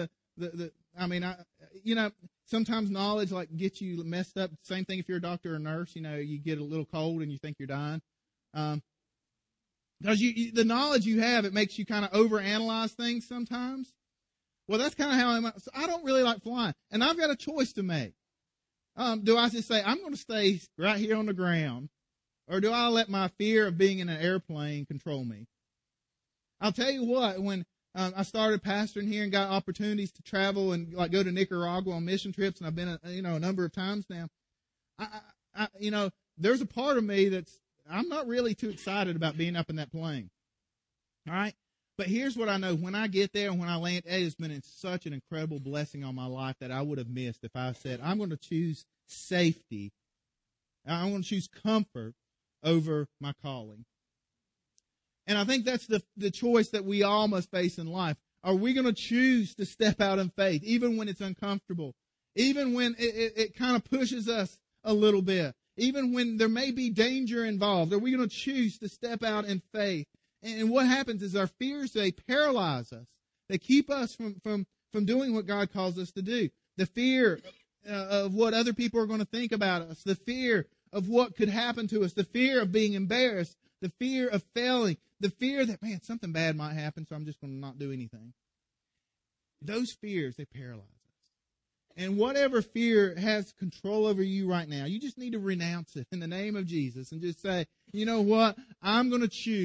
sometimes knowledge like gets you messed up. Same thing if you're a doctor or a nurse, you get a little cold and you think you're dying. Because the knowledge you have, it makes you kind of overanalyze things sometimes. Well, that's kind of how I'm. So I don't really like flying, and I've got a choice to make. Do I just say, I'm going to stay right here on the ground, or do I let my fear of being in an airplane control me? I'll tell you what, when I started pastoring here and got opportunities to travel and go to Nicaragua on mission trips, and I've been a number of times now. There's a part of me I'm not really too excited about being up in that plane. All right, but here's what I know: when I get there and when I land, it has been such an incredible blessing on my life that I would have missed if I said I'm going to choose safety. I'm going to choose comfort over my calling. And I think that's the choice that we all must face in life. Are we going to choose to step out in faith, even when it's uncomfortable, even when it kind of pushes us a little bit, even when there may be danger involved? Are we going to choose to step out in faith? And what happens is our fears, they paralyze us. They keep us from doing what God calls us to do. The fear of what other people are going to think about us, the fear of what could happen to us, the fear of being embarrassed, the fear of failing, the fear that, something bad might happen, so I'm just going to not do anything. Those fears, they paralyze us. And whatever fear has control over you right now, you just need to renounce it in the name of Jesus and just say, you know what? I'm going to choose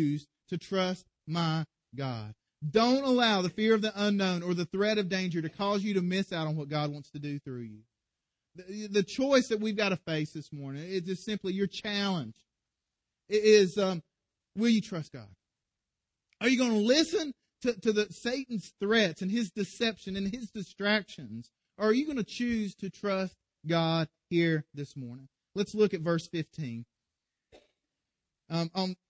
to trust my God. Don't allow the fear of the unknown or the threat of danger to cause you to miss out on what God wants to do through you. The choice that we've got to face this morning is just simply your challenge. It is, will you trust God? Are you going to listen to Satan's threats and his deception and his distractions? Or are you going to choose to trust God here this morning? Let's look at verse 15. On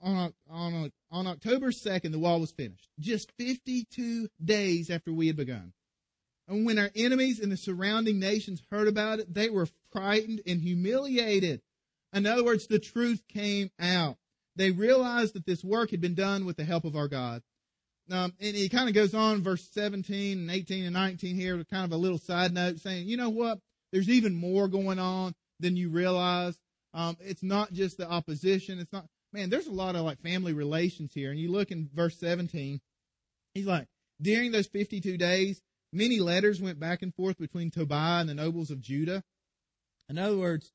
October 2nd, the wall was finished. Just 52 days after we had begun. And when our enemies and the surrounding nations heard about it, they were frightened and humiliated. In other words, the truth came out. They realized that this work had been done with the help of our God. And he kind of goes on, verse 17 and 18 and 19 here, with kind of a little side note saying, you know what? There's even more going on than you realize. It's not just the opposition. It's not, man, there's a lot of like family relations here. And you look in verse 17, he's like, during those 52 days, many letters went back and forth between Tobiah and the nobles of Judah. In other words,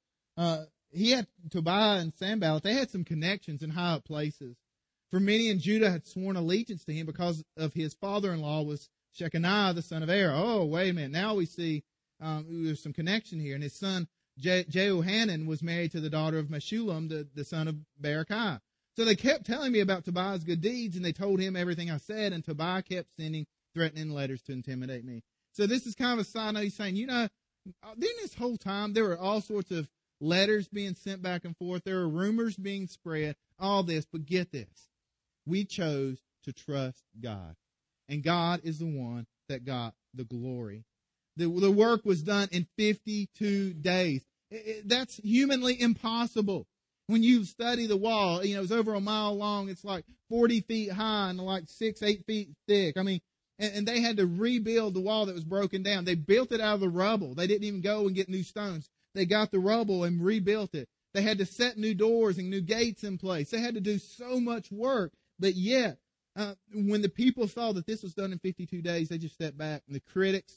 he had Tobiah and Sanballat. They had some connections in high up places. For many in Judah had sworn allegiance to him because of his father-in-law was Shechaniah, the son of Er. Oh, wait a minute. Now we see there's some connection here. And his son Jehohanan was married to the daughter of Meshullam, the son of Berechiah. So they kept telling me about Tobiah's good deeds, and they told him everything I said, and Tobiah kept sending threatening letters to intimidate me. So this is kind of a side note. He's saying, you know, during this whole time, there were all sorts of letters being sent back and forth. There were rumors being spread, all this. But get this. We chose to trust God. And God is the one that got the glory. The work was done in 52 days. That's humanly impossible. When you study the wall, you know, it's over a mile long. It's like 40 feet high and like 6-8 feet thick. I mean, and they had to rebuild the wall that was broken down. They built it out of the rubble. They didn't even go and get new stones. They got the rubble and rebuilt it. They had to set new doors and new gates in place. They had to do so much work. But yet, when the people saw that this was done in 52 days, they just stepped back. And the critics,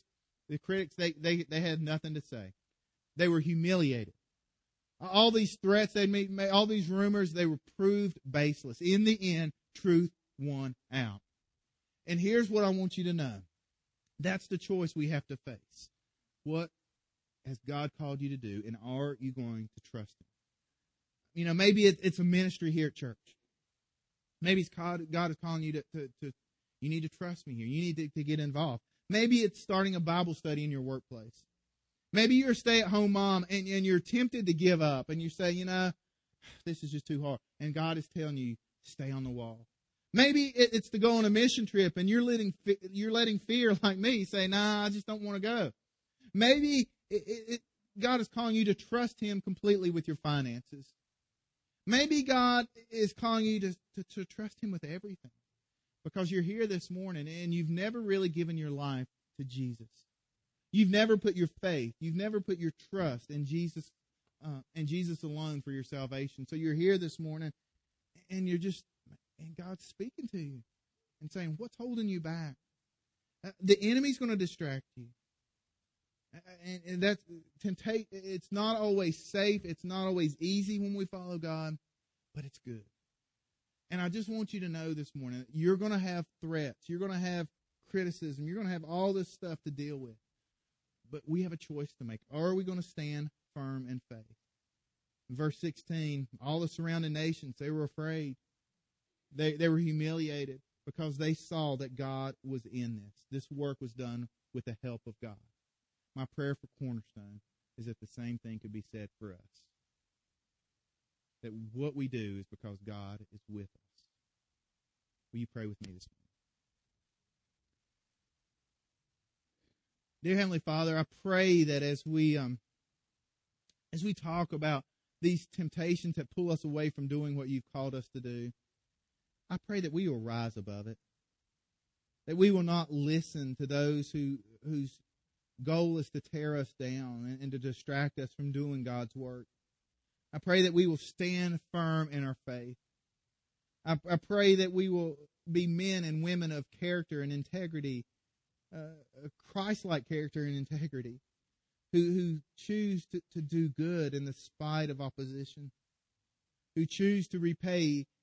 they had nothing to say. They were humiliated. All these threats they made, all these rumors, they were proved baseless. In the end, truth won out. And here's what I want you to know. That's the choice we have to face. What has God called you to do, and are you going to trust Him? You know, maybe it's a ministry here at church. Maybe God is calling you to you need to trust me here. You need to get involved. Maybe it's starting a Bible study in your workplace. Maybe you're a stay-at-home mom and you're tempted to give up, and you say, you know, this is just too hard. And God is telling you, stay on the wall. Maybe it's to go on a mission trip, and you're letting fear like me say, nah, I just don't want to go. Maybe God is calling you to trust Him completely with your finances. Maybe God is calling you to trust Him with everything, because you're here this morning and you've never really given your life to Jesus. You've never put your faith, you've never put your trust in Jesus alone for your salvation. So you're here this morning and and God's speaking to you and saying, what's holding you back? The enemy's going to distract you. And that's temptation. It's not always safe. It's not always easy when we follow God, but it's good. And I just want you to know this morning that you're going to have threats. You're going to have criticism. You're going to have all this stuff to deal with. But we have a choice to make. Are we going to stand firm in faith? In verse 16, all the surrounding nations, they were afraid. They were humiliated because they saw that God was in this. This work was done with the help of God. My prayer for Cornerstone is that the same thing could be said for us. That what we do is because God is with us. Will you pray with me this morning? Dear Heavenly Father, I pray that as we talk about these temptations that pull us away from doing what you've called us to do, I pray that we will rise above it. That we will not listen to those whose goal is to tear us down and to distract us from doing God's work. I pray that we will stand firm in our faith. I pray that we will be men and women of character and integrity, Christ-like character and integrity, who choose to do good in the spite of opposition, who choose to repay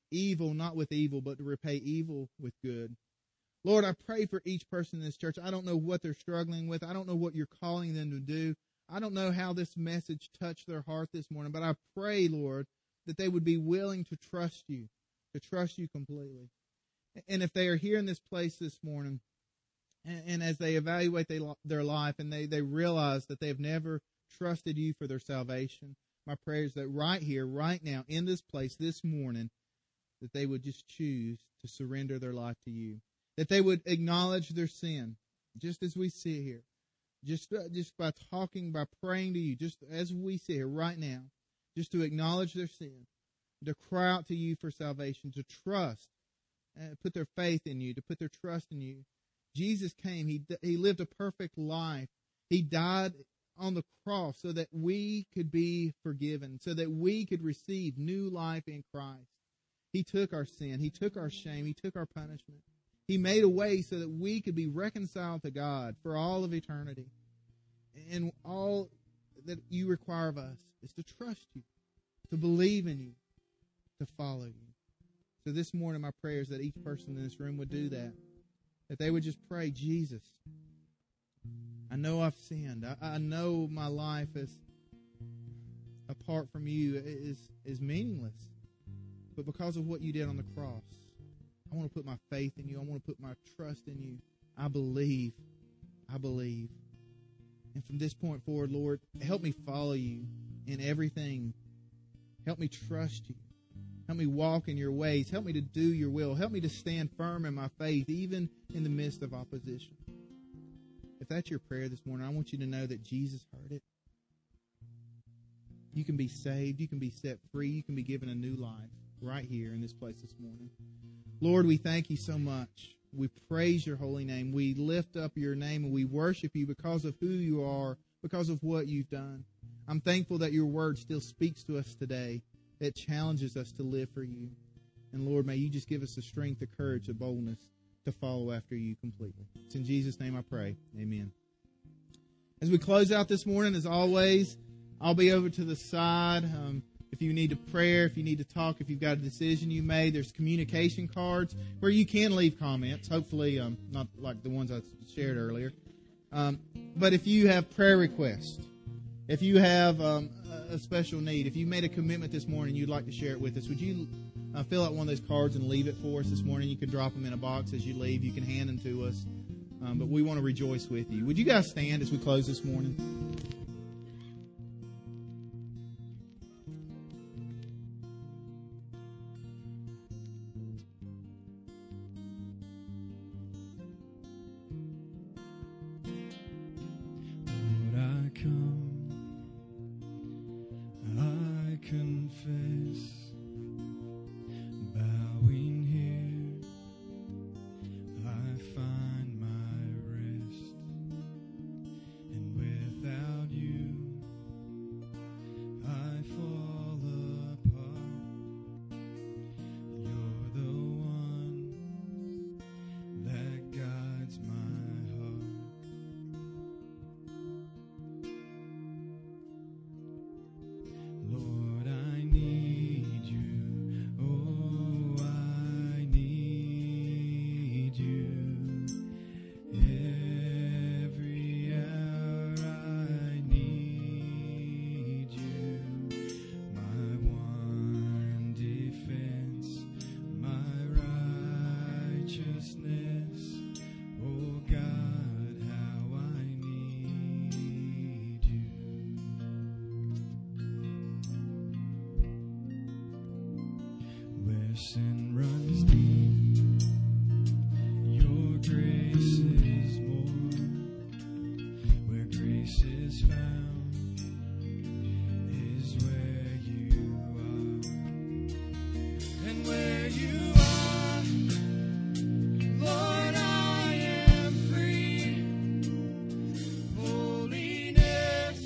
evil not with evil, but to repay evil with good. Lord, I pray for each person in this church. I don't know what they're struggling with. I don't know what you're calling them to do. I don't know how this message touched their heart this morning, but I pray, Lord, that they would be willing to trust you completely. And if they are here in this place this morning, and as they evaluate their life and they realize that they have never trusted you for their salvation, my prayer is that right here, right now, in this place this morning, that they would just choose to surrender their life to you. That they would acknowledge their sin, just as we sit here. Just by talking, by praying to you, just as we sit here right now, just to acknowledge their sin, to cry out to you for salvation, to trust, put their faith in you, to put their trust in you. Jesus came. He lived a perfect life. He died on the cross so that we could be forgiven, so that we could receive new life in Christ. He took our sin. He took our shame. He took our punishment. He made a way so that we could be reconciled to God for all of eternity. And all that you require of us is to trust you, to believe in you, to follow you. So this morning my prayer is that each person in this room would do that. That they would just pray, Jesus, I know I've sinned. I know my life is apart from you is meaningless. But because of what you did on the cross, I want to put my faith in you. I want to put my trust in you. I believe. And from this point forward, Lord, help me follow you in everything. Help me trust you. Help me walk in your ways. Help me to do your will. Help me to stand firm in my faith, even in the midst of opposition. If that's your prayer this morning, I want you to know that Jesus heard it. You can be saved. You can be set free. You can be given a new life right here in this place this morning. Lord, we thank you so much. We praise your holy name. We lift up your name and we worship you because of who you are, because of what you've done. I'm thankful that your word still speaks to us today. It challenges us to live for you. And Lord, may you just give us the strength, the courage, the boldness to follow after you completely. It's in Jesus' name I pray. Amen. As we close out this morning, as always, I'll be over to the side. If you need a prayer, if you need to talk, if you've got a decision you made, there's communication cards where you can leave comments. Hopefully, not like the ones I shared earlier. But if you have prayer requests, if you have a special need, if you made a commitment this morning, you'd like to share it with us, would you fill out one of those cards and leave it for us this morning? You can drop them in a box as you leave. You can hand them to us. But we want to rejoice with you. Would you guys stand as we close this morning? Sin runs deep, your grace is more. Where grace is found is where you are. And where you are, Lord, I am free. Holiness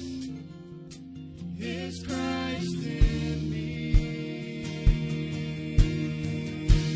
is Christ in me.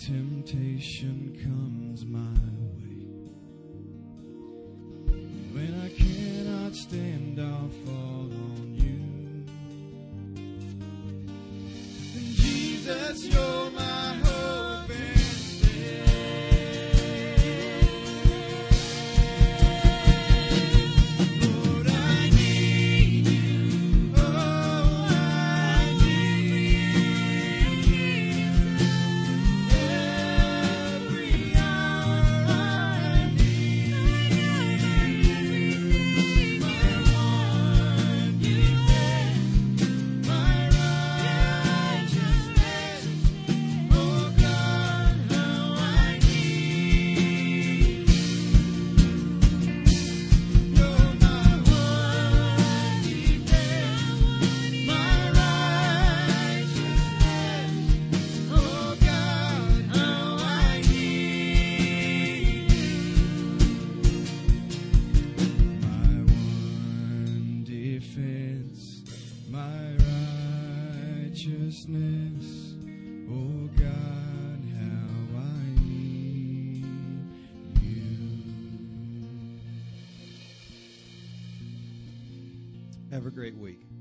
temptation comes my way, when I cannot stand, I'll fall on you. And Jesus, you're my hope and stay. Lord, I need you. Oh, I need you. Every hour I need you. My one defense, my righteousness. Oh God, how I need you. You're my one defense, my righteousness. Oh God, how I need you. My one defense, my righteousness. Oh God, how I need you. Have a great week.